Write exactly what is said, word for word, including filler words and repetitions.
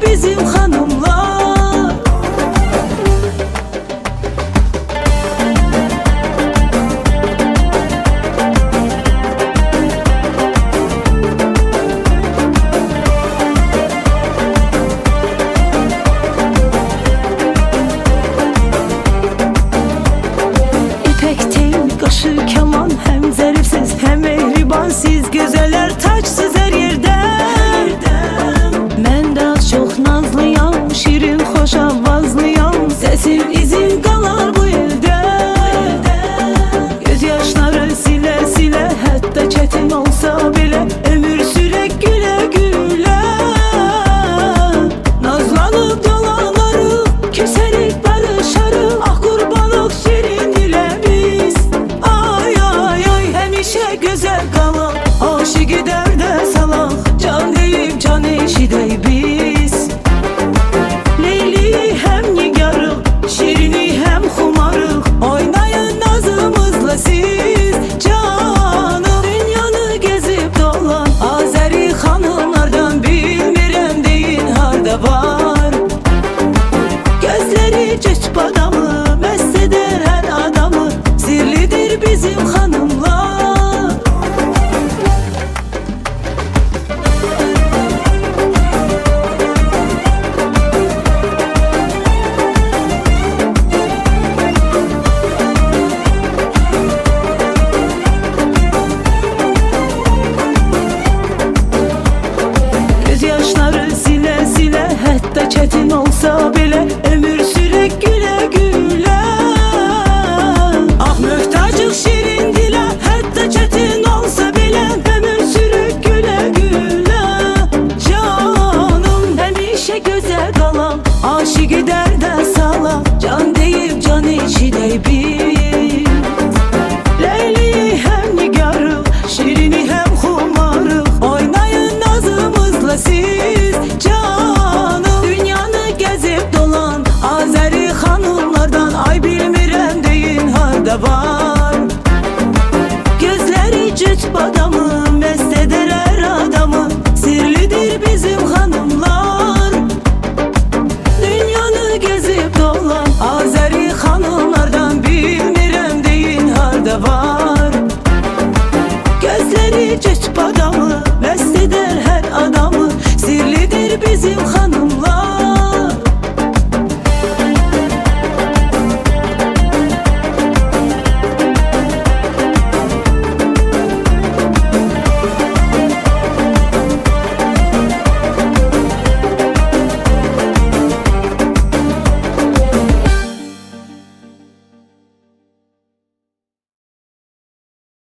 bizim hanımlar. İpek tel, kaşı, keman, hem zarifsiz hem mehriban, siz güzeller taçsız her yerde. Ben de az çok nazlıyam, şirin hoş avazlıyam, sesim izin kalar bu ilde. Göz yaşları sile sile, hatta çetin olsa bile ömür sürek güle güle. Nazlanıp dolanarım, küserik barışarım, ah kurbanlık şirin dile biz. Ay ay ay, hemişe güzel kalan, aşık gider de salak, can deyip can eşidey biz. Leyli hem nigarık, şirini hem xumarık, oynayın nazımızla siz canım. Dünyanı gezip dolan, Azeri hanımlardan bilmirem deyin harda var. Gözleri cücp adamı, mest eder her adamı, sirlidir bizim hanımlar. Göz yaşları sile sile, hatta çetin olsa bile ömür sürek güle güle. Ah mühtacık şirin dile, hatta çetin olsa bile ömür sürek güle güle. Canım hemişe güzel kalan, aşık gider de sala, can deyip can içidey bir. Leyli hem nigarık, şirini hem xumarık, oynayın nazımızla siz canım. Dünyanı gezip dolan, Azeri hanımlardan ay bilmirem deyin harda var. Gözleri cücp adamı, mest eder her adamı, sirlidir bizim hanımlar. Dünyanı gezip dolan, Azeri hanımlardan bilmirem deyin harda var. Gözleri cücp adamı,